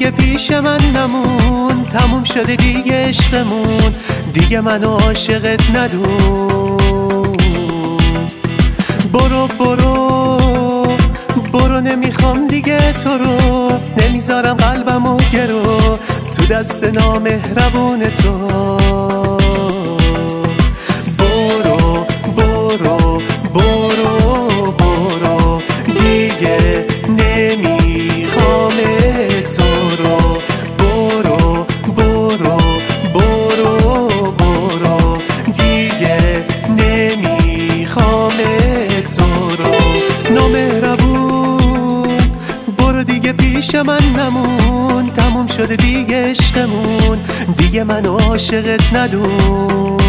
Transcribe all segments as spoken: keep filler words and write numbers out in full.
دیگه پیش من نمون، تموم شده دیگه عشقمون، دیگه منو عاشقت ندون. برو برو برو نمیخوام دیگه تو رو، نمیذارم قلبمو گرو تو دست نامهربون تو. برو برو برو برو دیگه نمیخوام تو رو. برو برو برو برو دیگه نمیخوام تو رو. نامهربون برو دیگه پیش من نمون، تموم شده دیگه عشقمون، دیگه منو عاشقت ندون.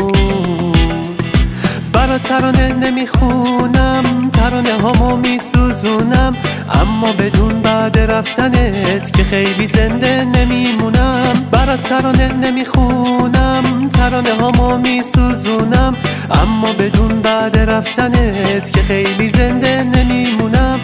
برا ترانه نمیخونم، ترانه هامو میسوزونم، اما بدون بعد رفتنت که خیلی زنده نمیمونم. برا ترانه نمیخونم، ترانه هامو میسوزونم، اما بدون بعد رفتنت که خیلی زنده نمیمونم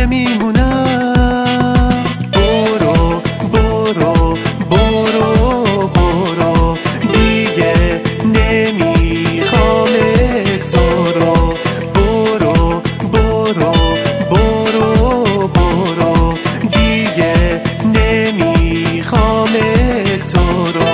نمیمونم. برو برو برو برو دیگه نمیخوام تو رو. برو برو برو برو دیگه نمیخوام تو رو.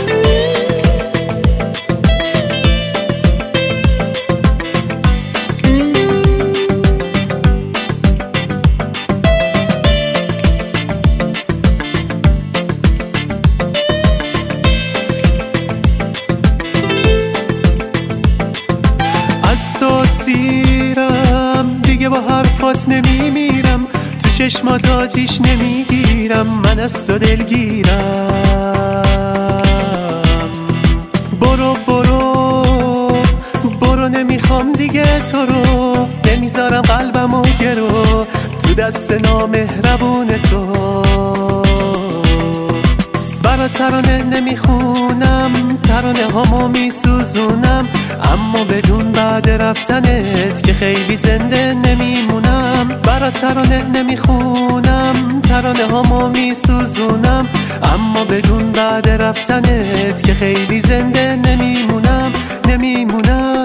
از تو سیرم دیگه با حرفات نمیمیرم، تو چشمات آتیش نمیگیرم، من از تو دلگیرم. برو برو برو نمیخوام دیگه تو رو، نمیذارم قلبمو گرو تو دست نامهربون تو. برا ترانه نمیخونم، ترانه هامو میسوزونم، اما بدون بعد رفتنت که خیلی زنده نمیمونم. برا ترانه نمیخونم، ترانه هامو میسوزونم، اما بدون بعد رفتنت که خیلی زنده نمیمونم نمیمونم.